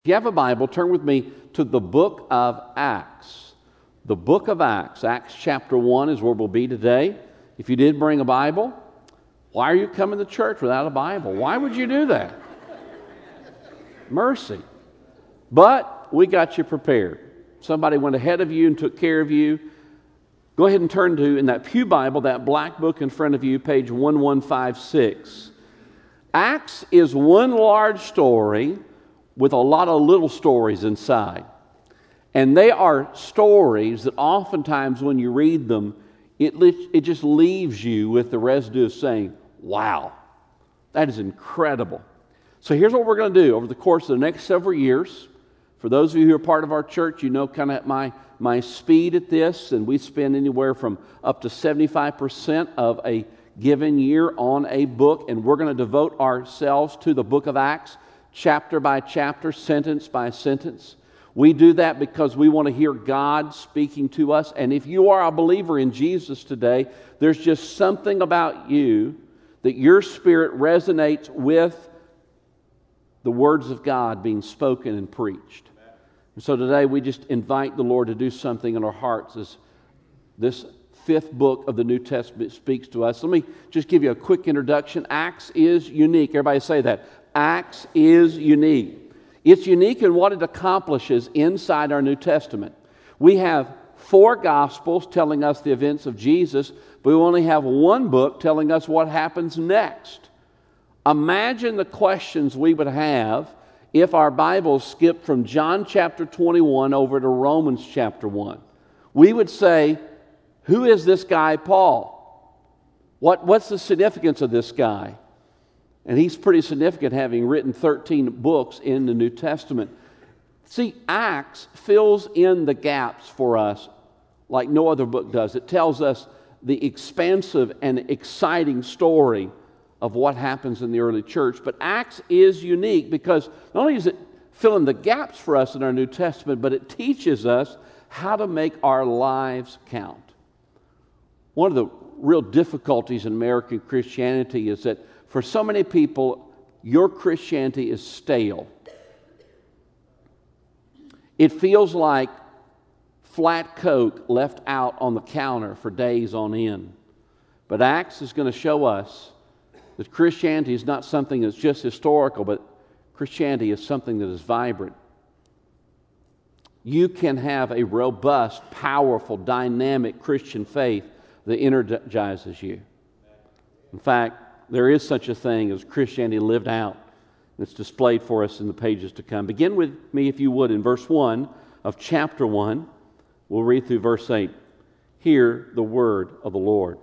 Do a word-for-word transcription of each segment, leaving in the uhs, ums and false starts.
If you have a Bible, turn with me to the book of Acts. The book of Acts. Acts chapter one is where we'll be today. If you did bring a Bible, why are you coming to church without a Bible? Why would you do that? Mercy. But we got you prepared. Somebody went ahead of you and took care of you. Go ahead and turn to, in that pew Bible, that black book in front of you, page one one five six. Acts is one large story with a lot of little stories inside. And they are stories that oftentimes when you read them, it, it just leaves you with the residue of saying, wow, that is incredible. So here's what we're going to do over the course of the next several years. For those of you who are part of our church, you know kind of my, my speed at this, and we spend anywhere from up to seventy-five percent of a given year on a book, and we're going to devote ourselves to the book of Acts, chapter by chapter, sentence by sentence. We do that because we want to hear God speaking to us. And if you are a believer in Jesus today, there's just something about you that your spirit resonates with the words of God being spoken and preached. And so today we just invite the Lord to do something in our hearts as this fifth book of the New Testament speaks to us. Let me just give you a quick introduction. Acts is unique. Everybody say that. Acts is unique. It's unique in what it accomplishes inside our New Testament. We have four Gospels telling us the events of Jesus, but we only have one book telling us what happens next. Imagine the questions we would have if our Bibles skipped from John chapter twenty-one over to Romans chapter one. We would say, who is this guy Paul? What, what's the significance of this guy? And he's pretty significant, having written thirteen books in the New Testament. See, Acts fills in the gaps for us like no other book does. It tells us the expansive and exciting story of what happens in the early church. But Acts is unique because not only does it fill in the gaps for us in our New Testament, but it teaches us how to make our lives count. One of the real difficulties in American Christianity is that for so many people, your Christianity is stale. It feels like flat Coke left out on the counter for days on end. But Acts is going to show us that Christianity is not something that's just historical, but Christianity is something that is vibrant. You can have a robust, powerful, dynamic Christian faith that energizes you. In fact, there is such a thing as Christianity lived out. It's displayed for us in the pages to come. Begin with me, if you would, in verse one of chapter one. We'll read through verse eight. Hear the word of the Lord.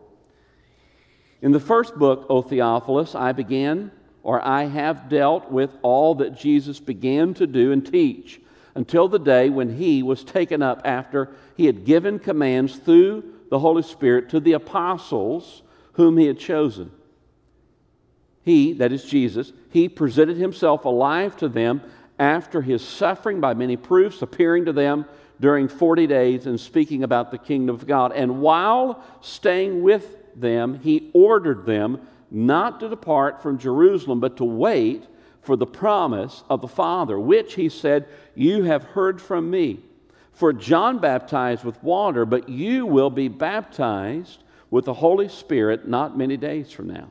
In the first book, O Theophilus, I began, or I have dealt with all that Jesus began to do and teach, until the day when he was taken up after he had given commands through the Holy Spirit to the apostles whom he had chosen. He, that is Jesus, he presented himself alive to them after his suffering by many proofs, appearing to them during forty days and speaking about the kingdom of God. And while staying with them, he ordered them not to depart from Jerusalem, but to wait for the promise of the Father, which he said, you have heard from me. For John baptized with water, but you will be baptized with the Holy Spirit not many days from now.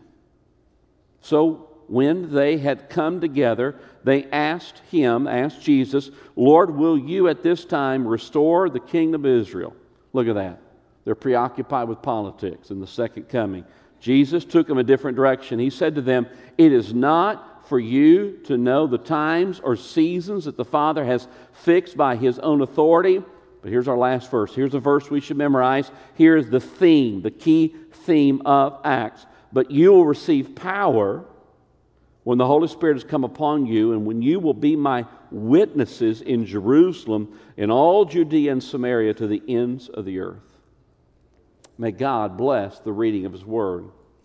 So when they had come together, they asked him, asked Jesus, Lord, will you at this time restore the kingdom of Israel? Look at that. They're preoccupied with politics and the second coming. Jesus took them a different direction. He said to them, it is not for you to know the times or seasons that the Father has fixed by his own authority. But here's our last verse. Here's a verse we should memorize. Here's the theme, the key theme of Acts. But you will receive power when the Holy Spirit has come upon you, and when you will be my witnesses in Jerusalem, in all Judea and Samaria, to the ends of the earth. May God bless the reading of his word.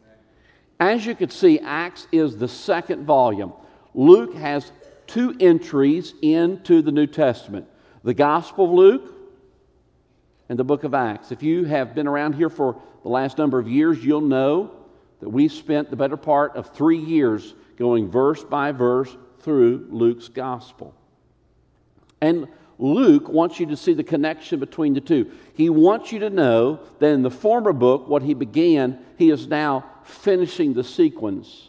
As you can see, Acts is the second volume. Luke has two entries into the New Testament. The Gospel of Luke and the book of Acts. If you have been around here for the last number of years, you'll know that we spent the better part of three years going verse by verse through Luke's Gospel. And Luke wants you to see the connection between the two. He wants you to know that in the former book, what he began, he is now finishing the sequence.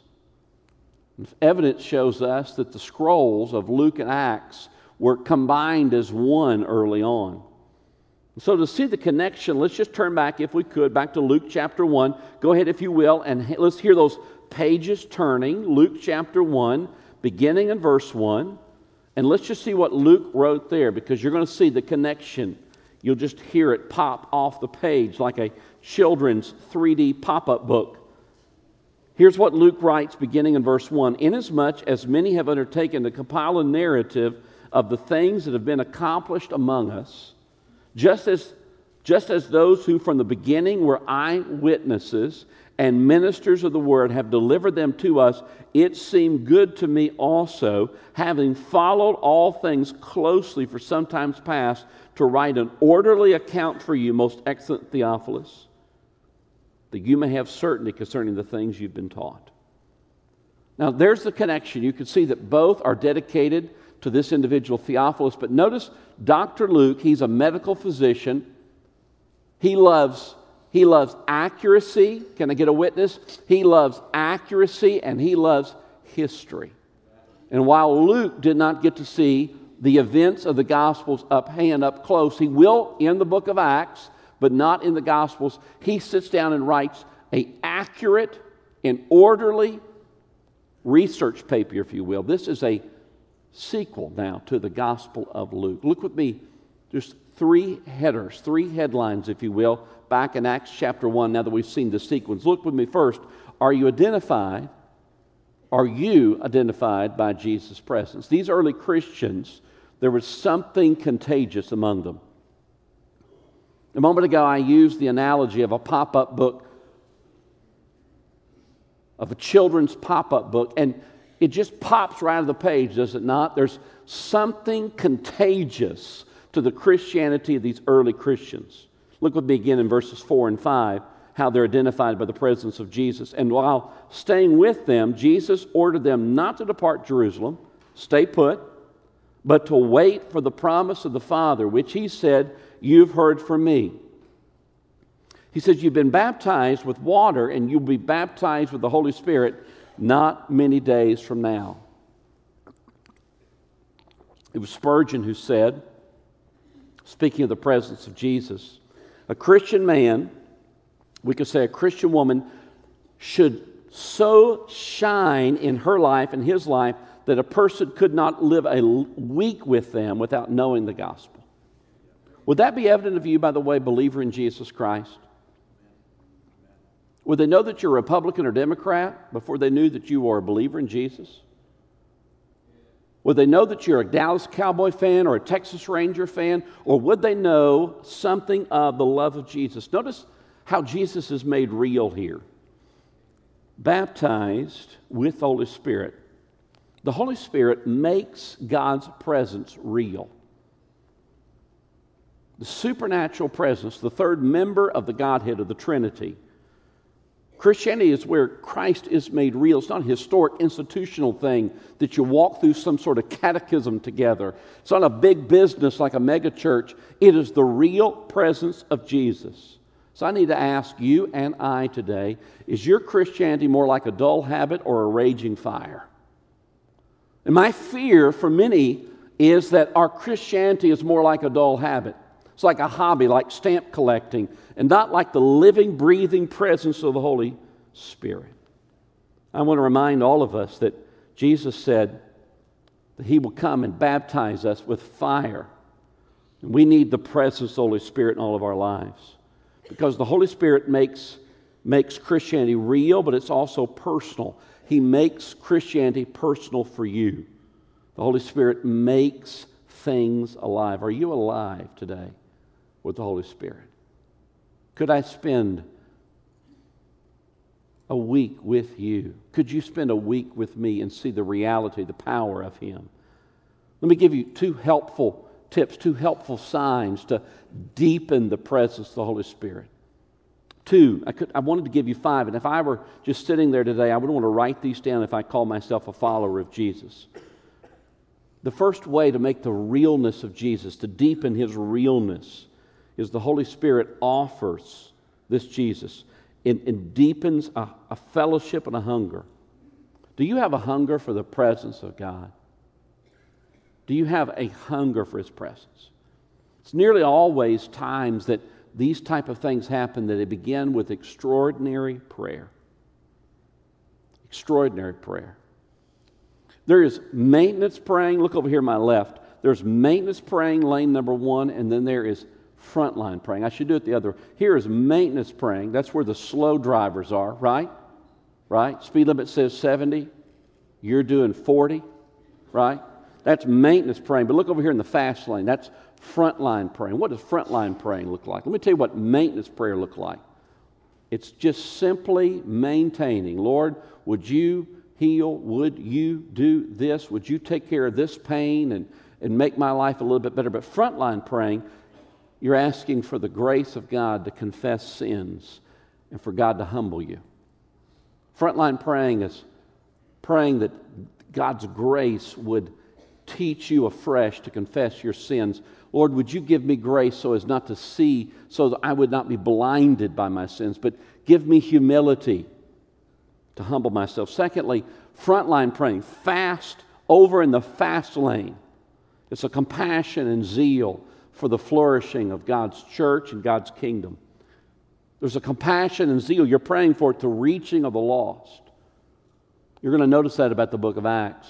Evidence shows us that the scrolls of Luke and Acts were combined as one early on. So to see the connection, let's just turn back, if we could, back to Luke chapter one. Go ahead, if you will, and let's hear those pages turning. Luke chapter one, beginning in verse one. And let's just see what Luke wrote there, because you're going to see the connection. You'll just hear it pop off the page like a children's three D pop-up book. Here's what Luke writes beginning in verse one. Inasmuch as many have undertaken to compile a narrative of the things that have been accomplished among us, just as, just as those who from the beginning were eyewitnesses and ministers of the word have delivered them to us, it seemed good to me also, having followed all things closely for some times past, to write an orderly account for you, most excellent Theophilus, that you may have certainty concerning the things you've been taught. Now, there's the connection. You can see that both are dedicated to this individual Theophilus, but notice Doctor Luke, he's a medical physician. He loves, he loves accuracy. Can I get a witness? He loves accuracy and he loves history. And while Luke did not get to see the events of the Gospels up hand, up close, he will in the book of Acts, but not in the Gospels. He sits down and writes an accurate and orderly research paper, if you will. This is a sequel now to the Gospel of Luke. Look with me, just three headers, three headlines, if you will, back in Acts chapter one, now that we've seen the sequence. Look with me first. Are you identified? Are you identified by Jesus' presence? These early Christians, there was something contagious among them. A moment ago, I used the analogy of a pop-up book, of a children's pop-up book, and it just pops right out of the page, does it not? There's something contagious to the Christianity of these early Christians. Look with me again in verses four and five, how they're identified by the presence of Jesus. And while staying with them, Jesus ordered them not to depart Jerusalem, stay put, but to wait for the promise of the Father, which he said, you've heard from me. He says, you've been baptized with water, and you'll be baptized with the Holy Spirit not many days from now. It was Spurgeon who said, speaking of the presence of Jesus, a Christian man, we could say a Christian woman, should so shine in her life and his life that a person could not live a week with them without knowing the gospel. Would that be evident of you, by the way, believer in Jesus Christ? Would they know that you're a Republican or Democrat before they knew that you are a believer in Jesus? Would they know that you're a Dallas Cowboy fan or a Texas Ranger fan? Or would they know something of the love of Jesus? Notice how Jesus is made real here. Baptized with the Holy Spirit. The Holy Spirit makes God's presence real. The supernatural presence, the third member of the Godhead of the Trinity. Christianity is where Christ is made real. It's not a historic institutional thing that you walk through some sort of catechism together. It's not a big business like a mega church. It is the real presence of Jesus. So I need to ask you and I today, is your Christianity more like a dull habit or a raging fire? And my fear for many is that our Christianity is more like a dull habit. It's like a hobby, like stamp collecting, and not like the living, breathing presence of the Holy Spirit. I want to remind all of us that Jesus said that He will come and baptize us with fire. And we need the presence of the Holy Spirit in all of our lives. Because the Holy Spirit makes, makes Christianity real, but it's also personal. He makes Christianity personal for you. The Holy Spirit makes things alive. Are you alive today with the Holy Spirit? Could I spend a week with you? Could you spend a week with me and see the reality, the power of Him? Let me give you two helpful tips, two helpful signs to deepen the presence of the Holy Spirit. Two, I, could, I wanted to give you five, and if I were just sitting there today, I would want to write these down if I call myself a follower of Jesus. The first way to make the realness of Jesus, to deepen His realness, is the Holy Spirit offers this Jesus. It, it deepens a, a fellowship and a hunger. Do you have a hunger for the presence of God? Do you have a hunger for His presence? It's nearly always times that these type of things happen that they begin with extraordinary prayer. Extraordinary prayer. There is maintenance praying. Look over here on my left. There's maintenance praying, lane number one, and then there is frontline praying. I should do it the other way. Here is maintenance praying. That's where the slow drivers are, right? Right? Speed limit says seventy. You're doing forty, right? That's maintenance praying. But look over here in the fast lane. That's frontline praying. What does frontline praying look like? Let me tell you what maintenance prayer looks like. It's just simply maintaining. Lord, would you heal? Would you do this? Would you take care of this pain and, and make my life a little bit better? But frontline praying, you're asking for the grace of God to confess sins and for God to humble you. Frontline praying is praying that God's grace would teach you afresh to confess your sins. Lord, would you give me grace so as not to see, so that I would not be blinded by my sins, but give me humility to humble myself. Secondly, frontline praying, fast over in the fast lane. It's a compassion and zeal for the flourishing of God's church and God's kingdom. There's a compassion and zeal. You're praying for it, the reaching of the lost. You're going to notice that about the book of Acts.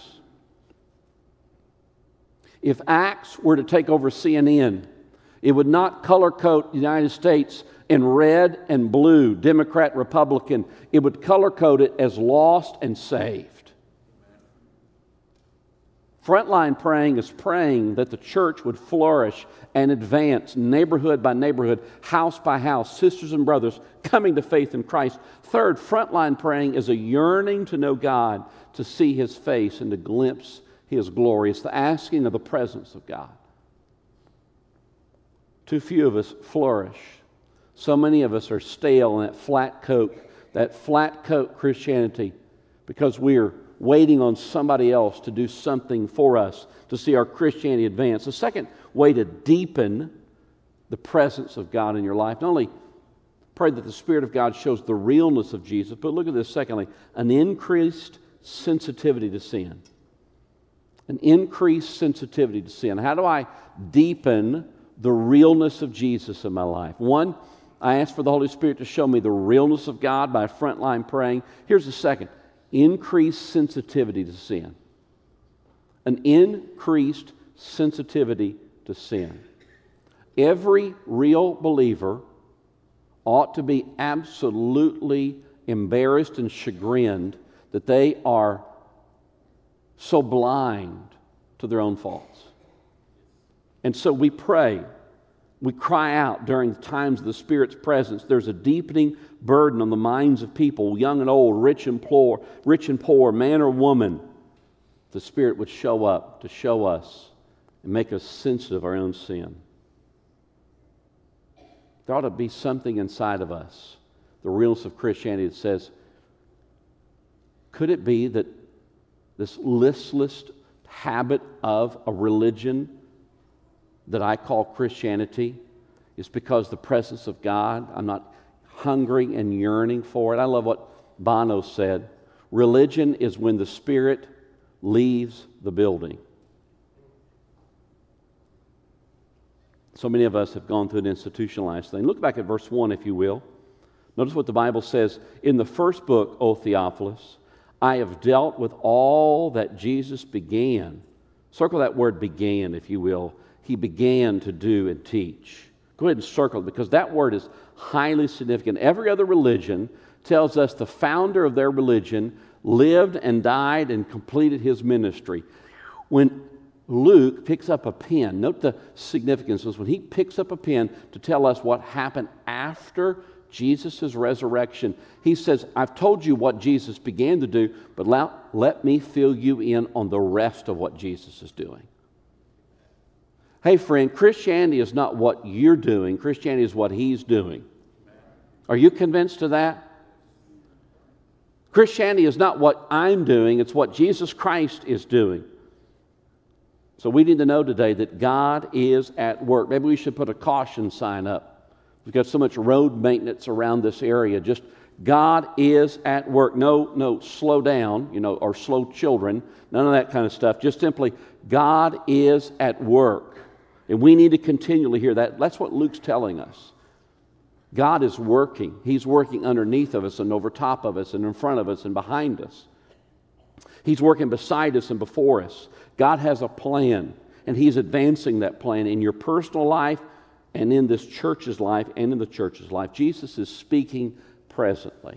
If Acts were to take over C N N, it would not color code the United States in red and blue, Democrat, Republican. It would color code it as lost and saved. Frontline praying is praying that the church would flourish and advance neighborhood by neighborhood, house by house, sisters and brothers coming to faith in Christ. Third, frontline praying is a yearning to know God, to see His face and to glimpse His glory. It's the asking of the presence of God. Too few of us flourish. So many of us are stale in that flat coat, that flat coat Christianity, because we are waiting on somebody else to do something for us to see our Christianity advance. The second way to deepen the presence of God in your life, not only pray that the Spirit of God shows the realness of Jesus, but look at this secondly, an increased sensitivity to sin. An increased sensitivity to sin. How do I deepen the realness of Jesus in my life? One, I ask for the Holy Spirit to show me the realness of God by frontline praying. Here's the second. Increased sensitivity to sin. An increased sensitivity to sin. Every real believer ought to be absolutely embarrassed and chagrined that they are so blind to their own faults. And so we pray, we cry out during the times of the Spirit's presence. There's a deepening burden on the minds of people, young and old, rich and poor, rich and poor, man or woman. The Spirit would show up to show us and make us sensitive of our own sin. There ought to be something inside of us, the realness of Christianity, that says, could it be that this listless habit of a religion that I call Christianity is because the presence of God, I'm not hungry and yearning for it? I love what Bono said. Religion is when the Spirit leaves the building. So many of us have gone through an institutionalized thing. Look back at verse one, if you will. Notice what the Bible says. In the first book, O Theophilus, I have dealt with all that Jesus began. Circle that word began, if you will. He began to do and teach. Go ahead and circle it, because that word is highly significant. Every other religion tells us the founder of their religion lived and died and completed his ministry. When Luke picks up a pen, note the significance is when he picks up a pen to tell us what happened after Jesus' resurrection, he says, I've told you what Jesus began to do, but let, let me fill you in on the rest of what Jesus is doing. Hey friend, Christianity is not what you're doing. Christianity is what He's doing. Are you convinced of that? Christianity is not what I'm doing. It's what Jesus Christ is doing. So we need to know today that God is at work. Maybe we should put a caution sign up. We've got so much road maintenance around this area. Just God is at work. No, no, slow down, you know, or slow children. None of that kind of stuff. Just simply, God is at work. And we need to continually hear that. That's what Luke's telling us. God is working. He's working underneath of us and over top of us and in front of us and behind us. He's working beside us and before us. God has a plan, and He's advancing that plan in your personal life and in this church's life and in the church's life. Jesus is speaking presently.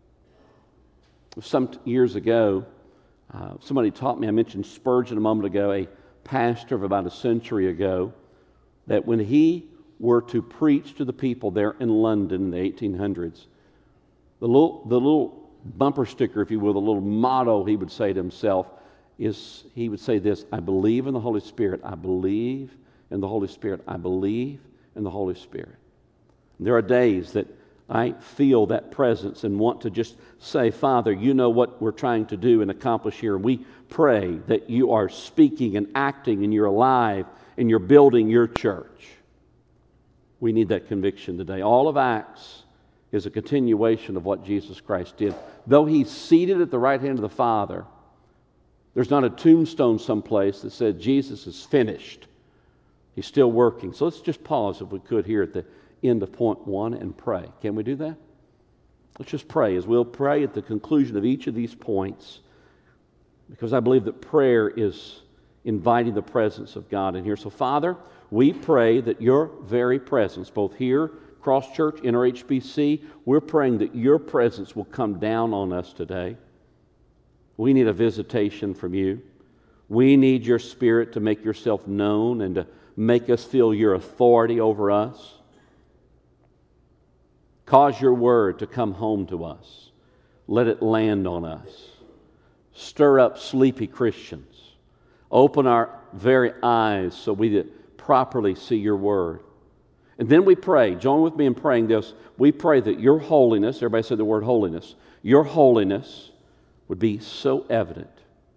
Some years ago, uh, somebody taught me, I mentioned Spurgeon a moment ago, a pastor of about a century ago, that when he were to preach to the people there in London in the eighteen hundreds, the little, the little bumper sticker, if you will, the little motto he would say to himself is, he would say this: I believe in the Holy Spirit, I believe in the Holy Spirit, I believe in the Holy Spirit. And there are days that I feel that presence and want to just say, Father, you know what we're trying to do and accomplish here. We pray that you are speaking and acting and you're alive and you're building your church. We need that conviction today. All of Acts is a continuation of what Jesus Christ did. Though He's seated at the right hand of the Father, there's not a tombstone someplace that said Jesus is finished. He's still working. So let's just pause, if we could, here at the end of point one and pray. Can we do that? Let's just pray, as we'll pray at the conclusion of each of these points, because I believe that prayer is inviting the presence of God in here. So, Father, we pray that your very presence, both here, Cross Church, N R H B C, we're praying that your presence will come down on us today. We need a visitation from you. We need your Spirit to make yourself known and to make us feel your authority over us. Cause your word to come home to us. Let it land on us. Stir up sleepy Christians. Open our very eyes so we properly see your word. And then we pray, join with me in praying this, we pray that your holiness, everybody say the word holiness, your holiness would be so evident.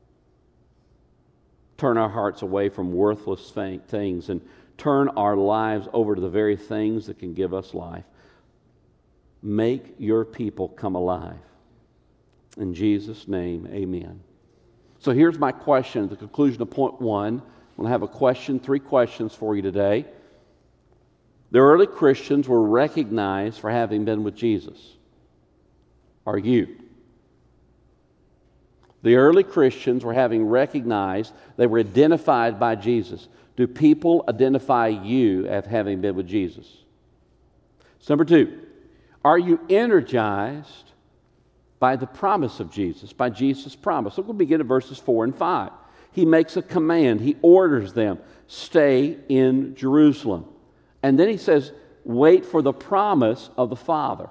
Turn our hearts away from worthless things and turn our lives over to the very things that can give us life. Make your people come alive. In Jesus' name, amen. So here's my question at the conclusion of point one. I'm going to have a question, three questions for you today. The early Christians were recognized for having been with Jesus. Are you? The early Christians were having recognized, they were identified by Jesus. Do people identify you as having been with Jesus? So number two, are you energized by the promise of Jesus, by Jesus' promise? Look, we'll begin at verses four and five. He makes a command. He orders them, stay in Jerusalem. And then he says, wait for the promise of the Father.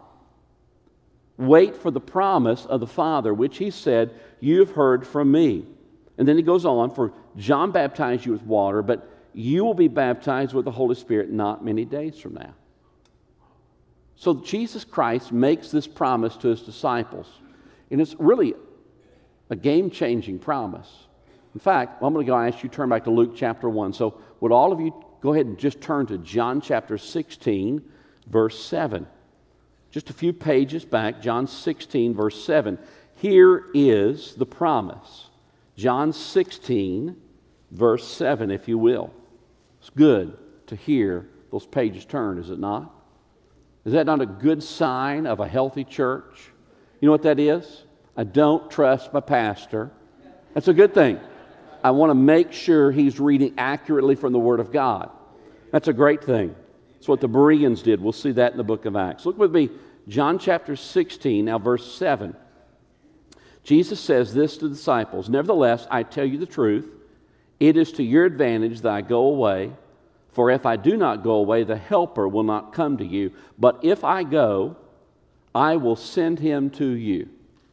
Wait for the promise of the Father, which he said, you've heard from me. And then he goes on, for John baptized you with water, but you will be baptized with the Holy Spirit not many days from now. So Jesus Christ makes this promise to his disciples. And it's really a game-changing promise. In fact, I'm going to go ask you to turn back to Luke chapter one. So would all of you go ahead and just turn to John chapter sixteen, verse seven. Just a few pages back, John sixteen, verse seven. Here is the promise. John sixteen, verse seven, if you will. It's good to hear those pages turn, is it not? Is that not a good sign of a healthy church? You know what that is? I don't trust my pastor. That's a good thing. I want to make sure he's reading accurately from the Word of God. That's a great thing. That's what the Bereans did. We'll see that in the book of Acts. Look with me, John chapter sixteen, now verse seven. Jesus says this to the disciples, nevertheless, I tell you the truth, it is to your advantage that I go away. For if I do not go away, the Helper will not come to you. But if I go, I will send him to you.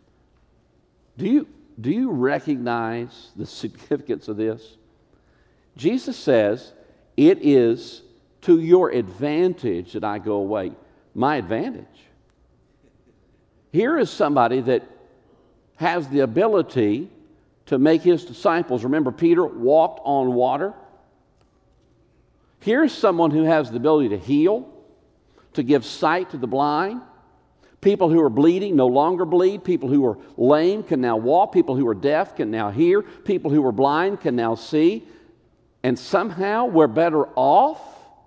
Do you, do you recognize the significance of this? Jesus says, it is to your advantage that I go away. My advantage. Here is somebody that has the ability to make his disciples. Remember, Peter walked on water. Here's someone who has the ability to heal, to give sight to the blind. People who are bleeding no longer bleed. People who are lame can now walk. People who are deaf can now hear. People who are blind can now see. And somehow we're better off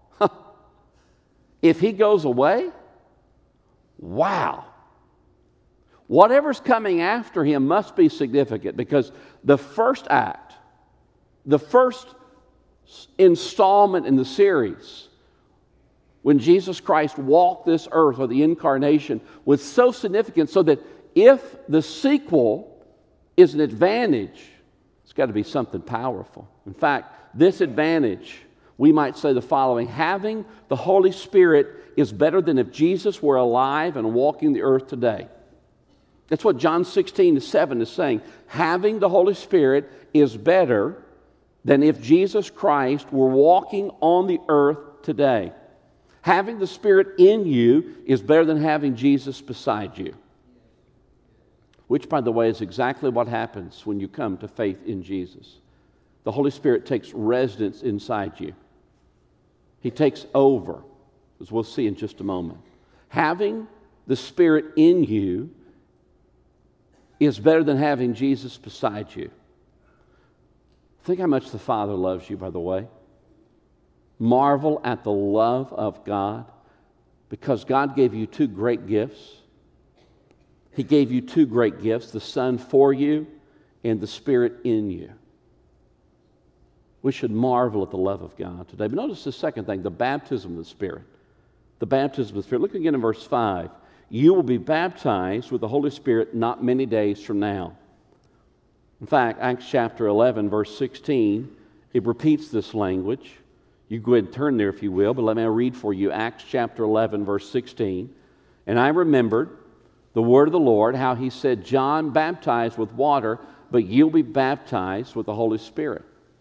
if he goes away? Wow. Whatever's coming after him must be significant, because the first act, the first installment in the series, when Jesus Christ walked this earth, or the incarnation, was so significant, so that if the sequel is an advantage, it's got to be something powerful. In fact, this advantage, we might say the following: having the Holy Spirit is better than if Jesus were alive and walking the earth today. That's what John sixteen seven is saying. Having the Holy Spirit is better than if Jesus Christ were walking on the earth today. Having the Spirit in you is better than having Jesus beside you. Which, by the way, is exactly what happens when you come to faith in Jesus. The Holy Spirit takes residence inside you. He takes over, as we'll see in just a moment. Having the Spirit in you is better than having Jesus beside you. Think how much the Father loves you, by the way. Marvel at the love of God, because God gave you two great gifts. He gave you two great gifts, the Son for you and the Spirit in you. We should marvel at the love of God today. But notice the second thing, the baptism of the Spirit. The baptism of the Spirit. Look again in verse five. You will be baptized with the Holy Spirit not many days from now. In fact, Acts chapter eleven, verse sixteen, it repeats this language. You go ahead and turn there if you will, but let me read for you Acts chapter eleven, verse sixteen. And I remembered the word of the Lord, how he said, John baptized with water, but you'll be baptized with the Holy Spirit.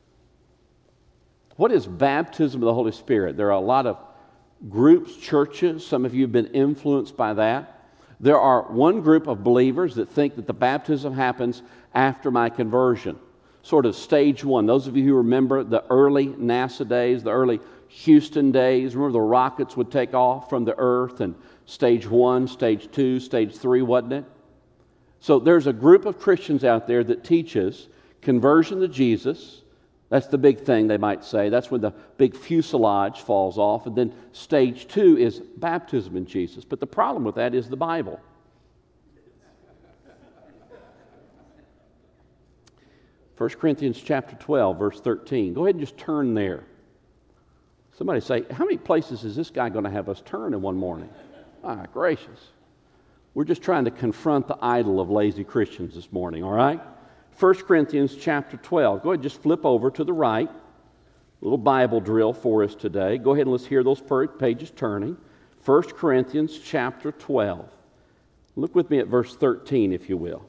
What is baptism of the Holy Spirit? There are a lot of groups, churches. Some of you have been influenced by that. There are one group of believers that think that the baptism happens after my conversion, sort of stage one. Those of you who remember the early NASA days, the early Houston days, remember the rockets would take off from the earth, and stage one, stage two, stage three, wasn't it? So there's a group of Christians out there that teaches conversion to Jesus. That's the big thing, they might say. That's when the big fuselage falls off. And then stage two is baptism in Jesus. But the problem with that is the Bible. First Corinthians chapter twelve, verse thirteen. Go ahead and just turn there. Somebody say, how many places is this guy going to have us turn in one morning? Ah, gracious. We're just trying to confront the idol of lazy Christians this morning, all right? First Corinthians chapter twelve. Go ahead and just flip over to the right. A little Bible drill for us today. Go ahead and let's hear those pages turning. First Corinthians chapter twelve. Look with me at verse thirteen, if you will.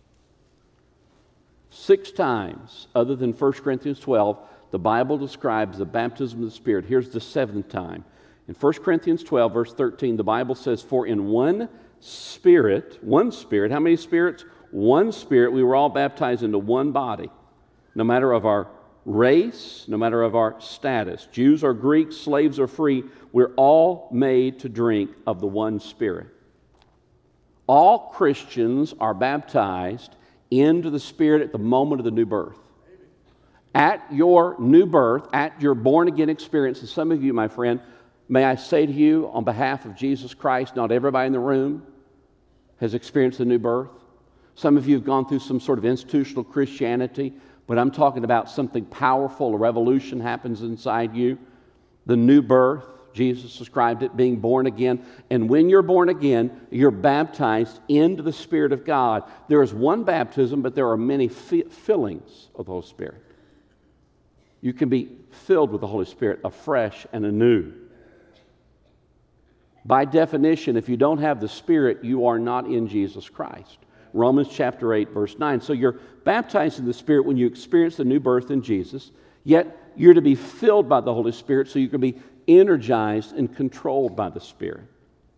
Six times, other than First Corinthians twelve, the Bible describes the baptism of the Spirit. Here's the seventh time. In First Corinthians twelve, verse thirteen, the Bible says, for in one Spirit, one Spirit, how many spirits? One Spirit, we were all baptized into one body, no matter of our race, no matter of our status. Jews or Greeks, slaves or free, we're all made to drink of the one Spirit. All Christians are baptized into the Spirit at the moment of the new birth. At your new birth, at your born-again experience, and some of you, my friend, may I say to you on behalf of Jesus Christ, not everybody in the room has experienced the new birth. Some of you have gone through some sort of institutional Christianity, but I'm talking about something powerful. A revolution happens inside you. The new birth, Jesus described it, being born again. And when you're born again, you're baptized into the Spirit of God. There is one baptism, but there are many fi- fillings of the Holy Spirit. You can be filled with the Holy Spirit afresh and anew. By definition, if you don't have the Spirit, you are not in Jesus Christ. Romans chapter eight, verse nine. So you're baptized in the Spirit when you experience the new birth in Jesus, yet you're to be filled by the Holy Spirit so you can be energized and controlled by the Spirit.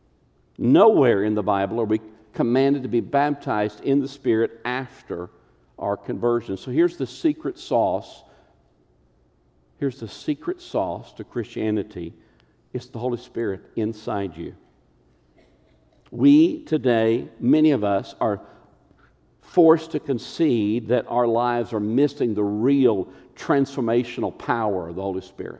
Nowhere in the Bible are we commanded to be baptized in the Spirit after our conversion. So here's the secret sauce. Here's the secret sauce to Christianity. It's the Holy Spirit inside you. We today, many of us, are forced to concede that our lives are missing the real transformational power of the Holy Spirit.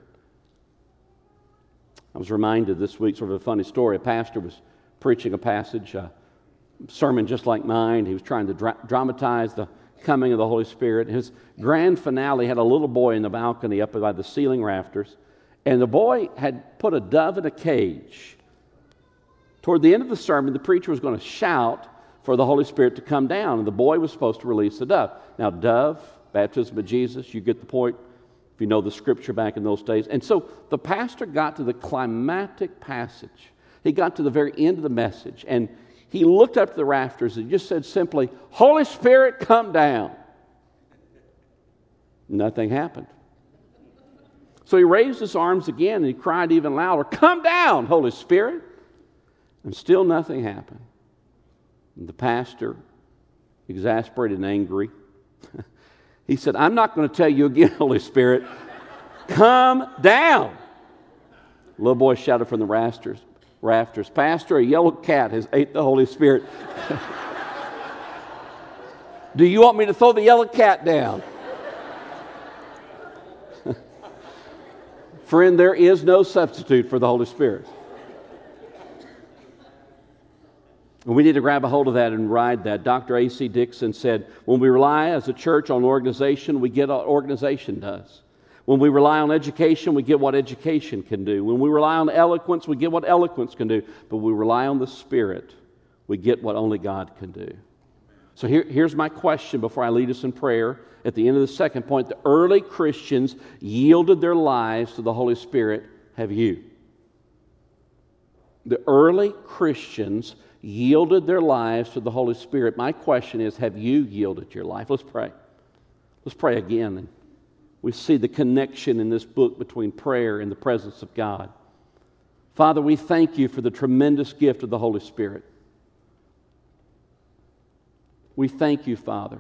I was reminded this week, sort of a funny story. A pastor was preaching a passage, a sermon just like mine. He was trying to dra- dramatize the coming of the Holy Spirit. His grand finale had a little boy in the balcony up by the ceiling rafters, and the boy had put a dove in a cage. Toward the end of the sermon, the preacher was going to shout for the Holy Spirit to come down, and the boy was supposed to release the dove. Now, dove, baptism of Jesus, you get the point if you know the scripture back in those days. And so the pastor got to the climactic passage. He got to the very end of the message, and he looked up to the rafters and just said simply, "Holy Spirit, come down." Nothing happened. So he raised his arms again and he cried even louder, "Come down, Holy Spirit." And still nothing happened. And the pastor, exasperated and angry, he said, "I'm not going to tell you again, Holy Spirit. Come down." The little boy shouted from the rafters, rafters, "Pastor, a yellow cat has ate the Holy Spirit. Do you want me to throw the yellow cat down?" Friend, there is no substitute for the Holy Spirit. And we need to grab a hold of that and ride that. Doctor A C Dixon said, when we rely as a church on organization, we get what organization does. When we rely on education, we get what education can do. When we rely on eloquence, we get what eloquence can do. But we rely on the Spirit, we get what only God can do. So here, here's my question before I lead us in prayer. At the end of the second point, the early Christians yielded their lives to the Holy Spirit. Have you? The early Christians yielded their lives to the Holy Spirit. My question is, have you yielded your life? Let's pray. Let's pray again. And we see the connection in this book between prayer and the presence of God. Father, we thank you for the tremendous gift of the Holy Spirit. We thank you, Father,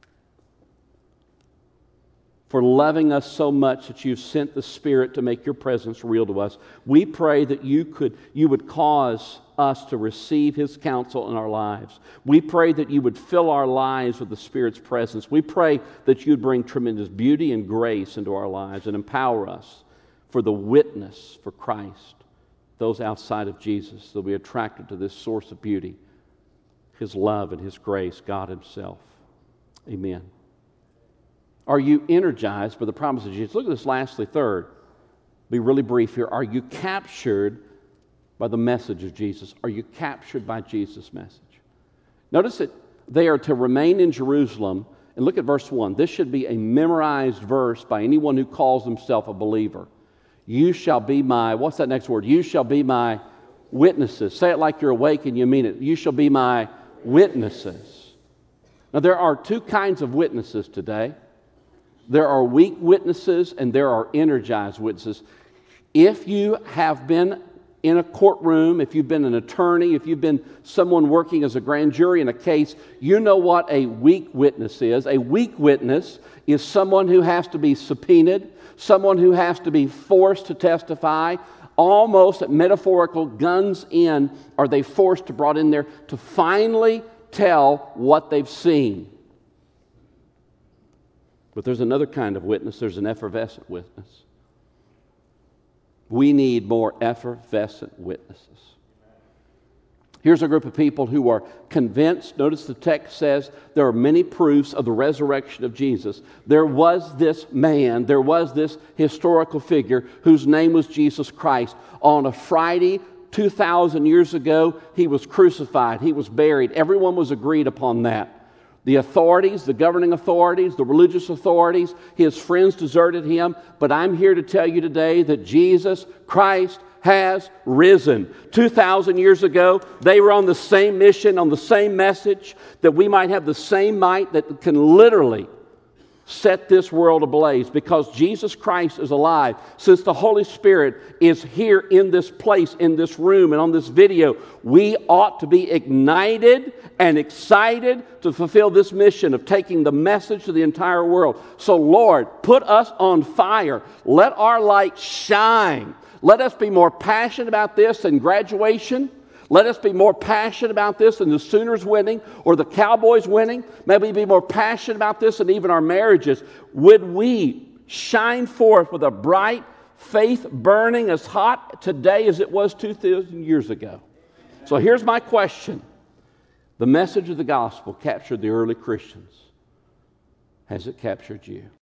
for loving us so much that you've sent the Spirit to make your presence real to us. We pray that you could, you would cause us to receive His counsel in our lives. We pray that you would fill our lives with the Spirit's presence. We pray that you'd bring tremendous beauty and grace into our lives and empower us for the witness for Christ. Those outside of Jesus, they'll be attracted to this source of beauty, His love and His grace, God Himself. Amen. Are you energized by the promise of Jesus? Look at this lastly, third. Be really brief here. Are you captured by the message of Jesus? Are you captured by Jesus' message? Notice that they are to remain in Jerusalem. And look at verse one. This should be a memorized verse by anyone who calls himself a believer. You shall be my, what's that next word? You shall be my witnesses. Say it like you're awake and you mean it. You shall be my witnesses. Now there are two kinds of witnesses today. There are weak witnesses and there are energized witnesses. If you have been in a courtroom, if you've been an attorney, if you've been someone working as a grand jury in a case, you know what a weak witness is. A weak witness is someone who has to be subpoenaed, someone who has to be forced to testify, almost at metaphorical guns in, are they forced to brought in there to finally tell what they've seen. But there's another kind of witness. There's an effervescent witness. We need more effervescent witnesses. Here's a group of people who are convinced. Notice the text says there are many proofs of the resurrection of Jesus. There was this man, there was this historical figure whose name was Jesus Christ. On a Friday, two thousand years ago, He was crucified. He was buried. Everyone was agreed upon that. The authorities, the governing authorities, the religious authorities, His friends deserted Him. But I'm here to tell you today that Jesus Christ has risen. two thousand years ago, they were on the same mission, on the same message, that we might have the same might that can literally set this world ablaze, because Jesus Christ is alive, since the Holy Spirit is here in this place, in this room, and on this video, we ought to be ignited and excited to fulfill this mission of taking the message to the entire world. So, Lord, put us on fire. Let our light shine. Let us be more passionate about this than graduation. Let us be more passionate about this than the Sooners winning or the Cowboys winning. May we be more passionate about this than even our marriages. Would we shine forth with a bright faith burning as hot today as it was two thousand years ago? So here's my question. The message of the gospel captured the early Christians. Has it captured you?